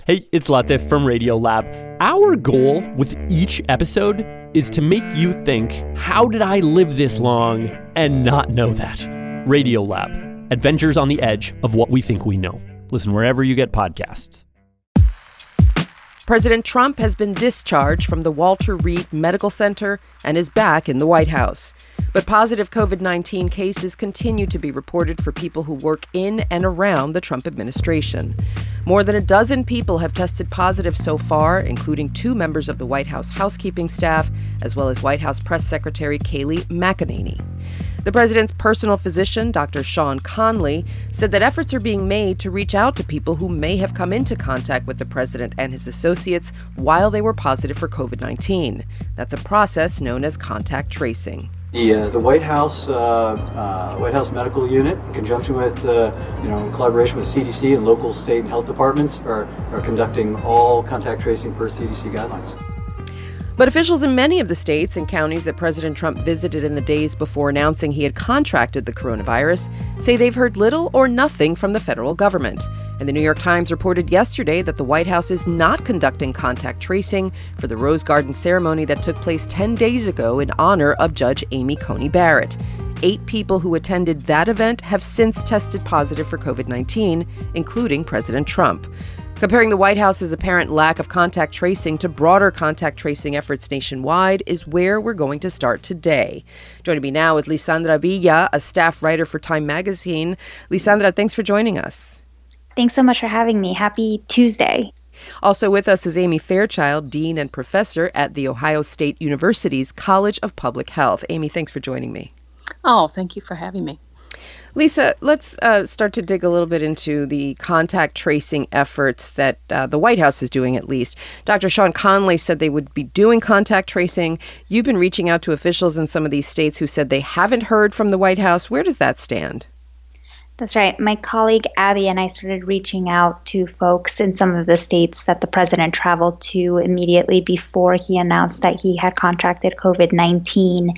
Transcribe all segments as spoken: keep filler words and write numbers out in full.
Hey, it's Latif from Radiolab. Our goal with each episode is to make you think, how did I live this long and not know that? Radiolab, adventures on the edge of what we think we know. Listen wherever you get podcasts. President Trump has been discharged from the Walter Reed Medical Center and is back in the White House. But positive covid nineteen cases continue to be reported for people who work in and around the Trump administration. More than a dozen people have tested positive so far, including two members of the White House housekeeping staff, as well as White House Press Secretary Kayleigh McEnany. The president's personal physician, Doctor Sean Conley, said that efforts are being made to reach out to people who may have come into contact with the president and his associates while they were positive for covid nineteen. That's a process known as contact tracing. The uh, the White House uh, uh, White House Medical Unit, in conjunction with uh, you know in collaboration with C D C and local state and health departments, are are conducting all contact tracing per C D C guidelines. But officials in many of the states and counties that President Trump visited in the days before announcing he had contracted the coronavirus say they've heard little or nothing from the federal government. And the New York Times reported yesterday that the White House is not conducting contact tracing for the Rose Garden ceremony that took place ten days ago in honor of Judge Amy Coney Barrett. Eight people who attended that event have since tested positive for covid nineteen, including President Trump. Comparing the White House's apparent lack of contact tracing to broader contact tracing efforts nationwide is where we're going to start today. Joining me now is Lisandra Villa, a staff writer for Time Magazine. Lisandra, thanks for joining us. Thanks so much for having me. Happy Tuesday. Also with us is Amy Fairchild, Dean and Professor at The Ohio State University's College of Public Health. Amy, thanks for joining me. Oh, thank you for having me. Lisa, let's uh, start to dig a little bit into the contact tracing efforts that uh, the White House is doing, at least. Doctor Sean Conley said they would be doing contact tracing. You've been reaching out to officials in some of these states who said they haven't heard from the White House. Where does that stand? That's right. My colleague Abby and I started reaching out to folks in some of the states that the president traveled to immediately before he announced that he had contracted covid nineteen.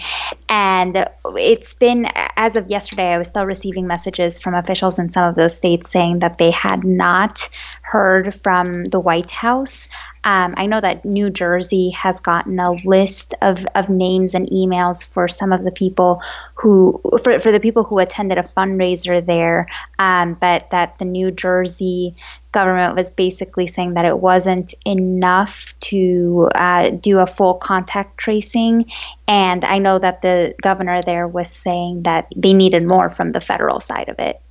And it's been, as of yesterday, I was still receiving messages from officials in some of those states saying that they had not heard from the White House. Um, I know that New Jersey has gotten a list of, of names and emails for some of the people who, for, for the people who attended a fundraiser there, um, but that the New Jersey government was basically saying that it wasn't enough to uh, do a full contact tracing. And I know that the governor there was saying that they needed more from the federal side of it.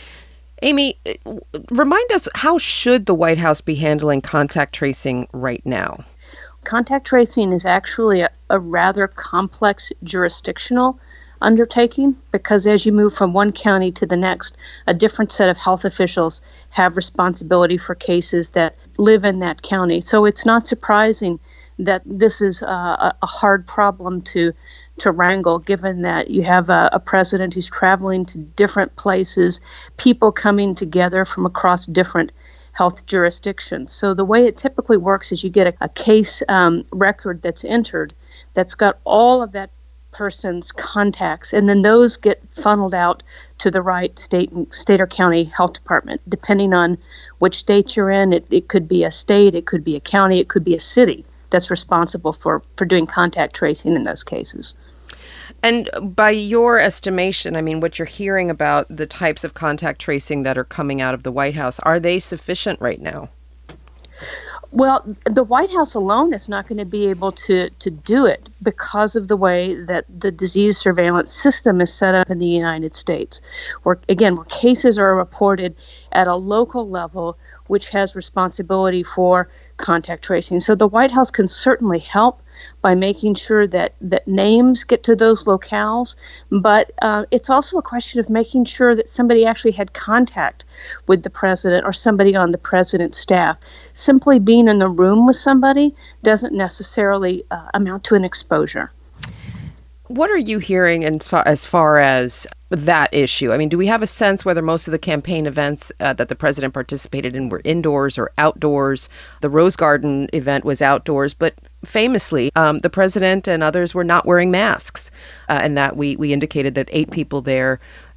Amy, remind us, how should the White House be handling contact tracing right now? Contact tracing is actually a, a rather complex jurisdictional undertaking because as you move from one county to the next, a different set of health officials have responsibility for cases that live in that county. So it's not surprising that this is a, a hard problem to to wrangle, given that you have a, a president who's traveling to different places, people coming together from across different health jurisdictions. So the way it typically works is you get a, a case um, record that's entered that's got all of that person's contacts, and then those get funneled out to the right state state or county health department, depending on which state you're in. It, it could be a state, it could be a county, it could be a city that's responsible for, for doing contact tracing in those cases. And by your estimation, I mean, what you're hearing about the types of contact tracing that are coming out of the White House, are they sufficient right now? Well, the White House alone is not going to be able to, to do it because of the way that the disease surveillance system is set up in the United States, where, again, where cases are reported at a local level, which has responsibility for contact tracing. So the White House can certainly help by making sure that, that names get to those locales, but uh, it's also a question of making sure that somebody actually had contact with the president or somebody on the president's staff. Simply being in the room with somebody doesn't necessarily uh, amount to an exposure. What are you hearing as far, as far as that issue? I mean, do we have a sense whether most of the campaign events uh, that the president participated in were indoors or outdoors? The Rose Garden event was outdoors, but famously, um, the president and others were not wearing masks, uh, and that we, we indicated that eight people there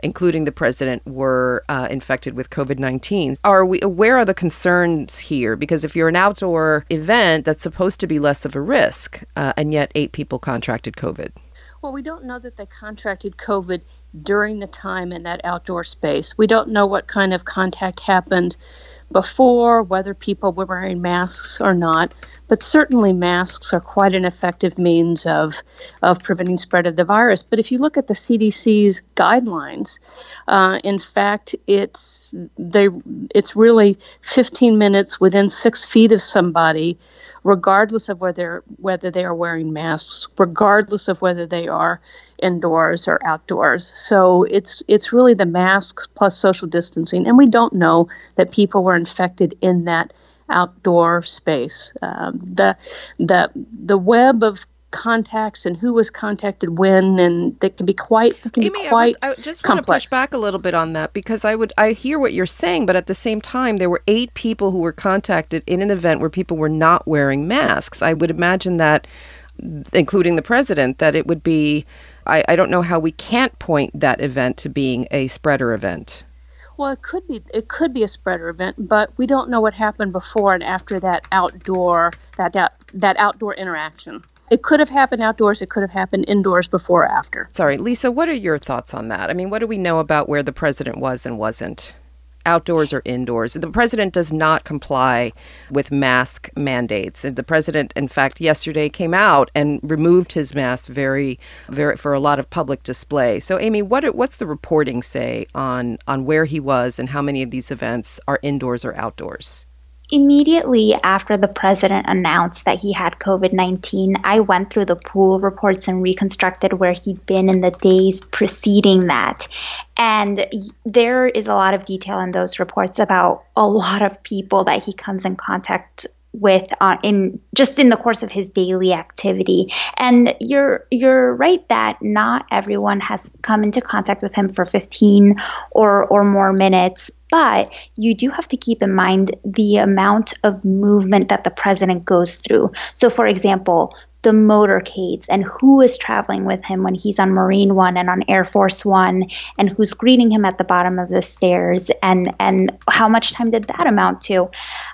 including the president, were uh, infected with COVID nineteen. Are we, where are the concerns here? Because if you're an outdoor event, that's supposed to be less of a risk, uh, and yet eight people contracted COVID. Well, we don't know that they contracted COVID during the time in that outdoor space. We don't know what kind of contact happened before, whether people were wearing masks or not. But certainly masks are quite an effective means of, of preventing spread of the virus. But if you look at the C D C's guidelines, uh, in fact, it's they it's really fifteen minutes within six feet of somebody, regardless of whether whether they are wearing masks, regardless of whether they are indoors or outdoors. So it's it's really the masks plus social distancing, and we don't know that people were infected in that outdoor space. Um, the the the web of contacts and who was contacted when, and they can be quite they can Amy, be quite I, would, I just complex. want to push back a little bit on that, because I would I hear what you're saying, but at the same time, there were eight people who were contacted in an event where people were not wearing masks. I would imagine that, including the president, that it would be. I, I don't know how we can't point that event to being a spreader event. Well, it could be it could be a spreader event, but we don't know what happened before and after that outdoor that that, that outdoor interaction. It could have happened outdoors. It could have happened indoors before or after. Sorry, Lisa, what are your thoughts on that? I mean, what do we know about where the president was and wasn't? Outdoors or indoors? The president does not comply with mask mandates. The president, in fact, yesterday came out and removed his mask very, very for a lot of public display. So, Amy, what what's the reporting say on on where he was and how many of these events are indoors or outdoors? Immediately after the president announced that he had COVID nineteen, I went through the pool reports and reconstructed where he'd been in the days preceding that. And there is a lot of detail in those reports about a lot of people that he comes in contact with uh, in just in the course of his daily activity. And you're you're right that not everyone has come into contact with him for fifteen or or more minutes. But you do have to keep in mind the amount of movement that the president goes through. So, for example, the motorcades and who is traveling with him when he's on Marine One and on Air Force One, and who's greeting him at the bottom of the stairs, and, and how much time did that amount to?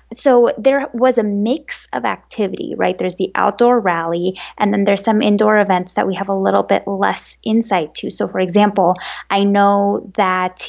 So there was a mix of activity, right? There's the outdoor rally, and then there's some indoor events that we have a little bit less insight to. So, for example, I know that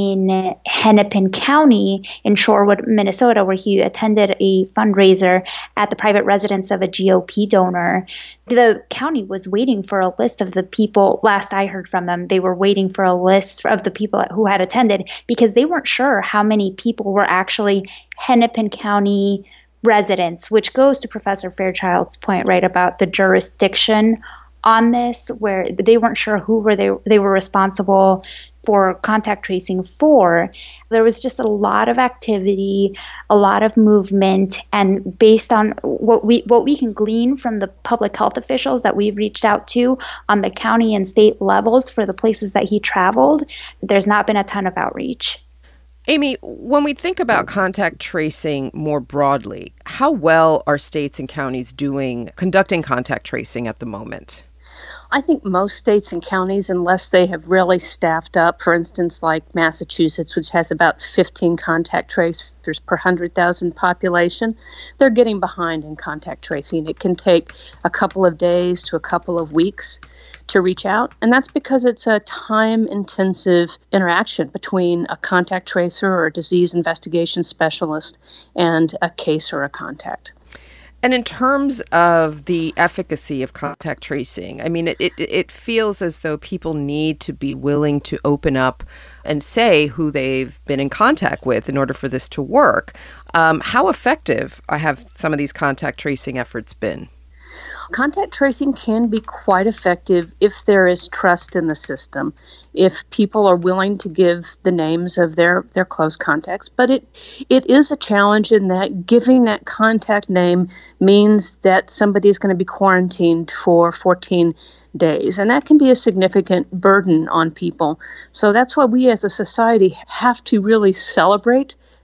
in Hennepin County in Shorewood, Minnesota, where he attended a fundraiser at the private residence of a G O P donor, the county was waiting for a list of the people. Last I heard from them, they were waiting for a list of the people who had attended because they weren't sure how many people were actually Hennepin County residents, which goes to Professor Fairchild's point, right, about the jurisdiction on this, where they weren't sure who were they they were responsible for contact tracing for. There was just a lot of activity, a lot of movement, and based on what we what we can glean from the public health officials that we've reached out to on the county and state levels for the places that he traveled, there's not been a ton of outreach. Amy, when we think about contact tracing more broadly, how well are states and counties doing conducting contact tracing at the moment? I think most states and counties, unless they have really staffed up, for instance, like Massachusetts, which has about fifteen contact tracers per one hundred thousand population, they're getting behind in contact tracing. It can take a couple of days to a couple of weeks to reach out, and that's because it's a time-intensive interaction between a contact tracer or a disease investigation specialist and a case or a contact. And in terms of the efficacy of contact tracing, I mean, it, it it feels as though people need to be willing to open up and say who they've been in contact with in order for this to work. Um, how effective have some of these contact tracing efforts been? Contact tracing can be quite effective if there is trust in the system, if people are willing to give the names of their, their close contacts. But it it is a challenge in that giving that contact name means that somebody is going to be quarantined for fourteen days, and that can be a significant burden on people. So that's why we as a society have to really celebrate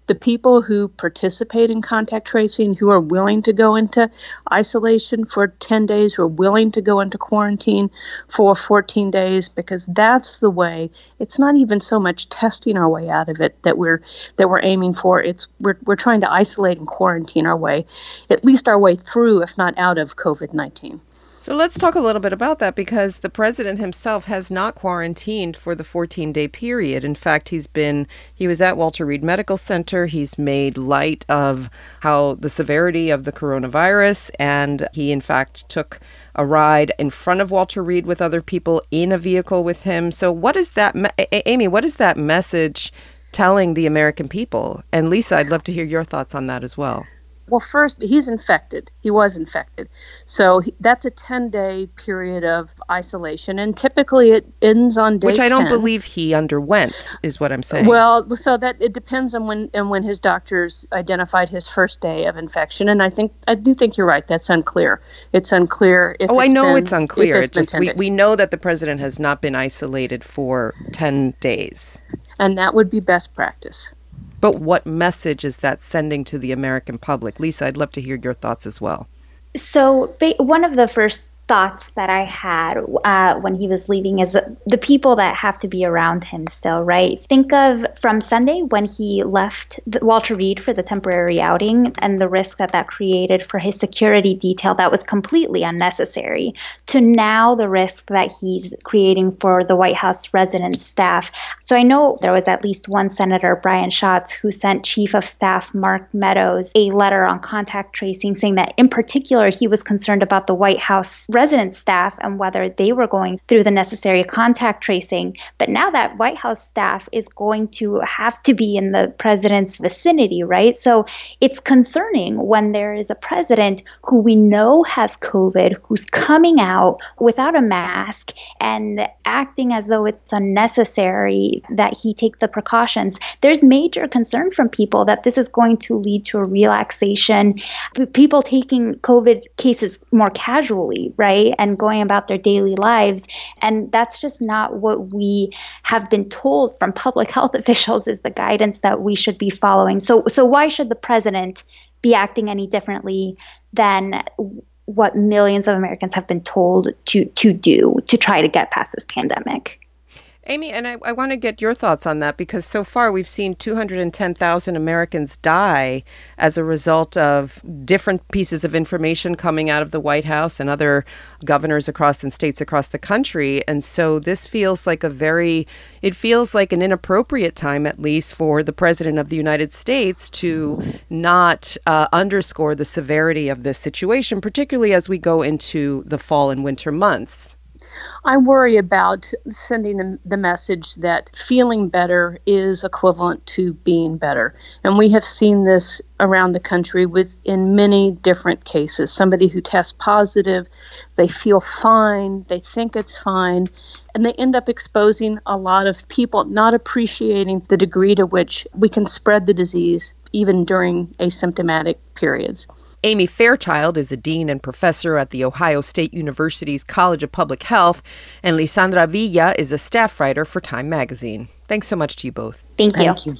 The people who participate in contact tracing, who are willing to go into isolation for ten days, who are willing to go into quarantine for fourteen days, because that's the way. It's not even so much testing our way out of it that we're that we're aiming for. It's we're we're trying to isolate and quarantine our way, at least our way through, if not out of COVID nineteen. So let's talk a little bit about that, because the president himself has not quarantined for the fourteen-day period. In fact, he's been, he was at Walter Reed Medical Center. He's made light of how the severity of the coronavirus, and he, in fact, took a ride in front of Walter Reed with other people in a vehicle with him. So what is that, me- Amy, what is that message telling the American people? And Lisa, I'd love to hear your thoughts on that as well. Well, first, he's infected. He was infected. So he, that's a ten-day period of isolation, and typically it ends on day Which I don't ten. believe he underwent, is what I'm saying. Well, so that it depends on when and when his doctors identified his first day of infection, and I think I do think you're right. That's unclear. It's unclear if Oh, I it's know been, it's unclear. It's It's just been we, ten days. we know that the president has not been isolated for ten days. And that would be best practice. But what message is that sending to the American public? Lisa, I'd love to hear your thoughts as well. So ba- one of the first thoughts that I had uh, when he was leaving is the people that have to be around him still, right? Think of from Sunday when he left the Walter Reed for the temporary outing and the risk that that created for his security detail that was completely unnecessary, to now the risk that he's creating for the White House resident staff. So I know there was at least one Senator, Brian Schatz, who sent Chief of Staff Mark Meadows a letter on contact tracing saying that in particular he was concerned about the White House resident staff and whether they were going through the necessary contact tracing. But now that White House staff is going to have to be in the president's vicinity, right? So it's concerning when there is a president who we know has COVID, who's coming out without a mask and acting as though it's unnecessary that he take the precautions. There's major concern from people that this is going to lead to a relaxation, people taking COVID cases more casually, right? And going about their daily lives. And that's just not what we have been told from public health officials is the guidance that we should be following. So, so why should the president be acting any differently than what millions of Americans have been told to, to do to try to get past this pandemic? Amy, and I, I want to get your thoughts on that, because so far we've seen two hundred ten thousand Americans die as a result of different pieces of information coming out of the White House and other governors across and states across the country. And so this feels like a very, it feels like an inappropriate time, at least for the president of the United States, to not uh, underscore the severity of this situation, particularly as we go into the fall and winter months. I worry about sending the, the message that feeling better is equivalent to being better. And we have seen this around the country with in many different cases. Somebody who tests positive, they feel fine, they think it's fine, and they end up exposing a lot of people, not appreciating the degree to which we can spread the disease even during asymptomatic periods. Amy Fairchild is a dean and professor at The Ohio State University's College of Public Health, and Lisandra Villa is a staff writer for Time Magazine. Thanks so much to you both. Thank you. Thank you.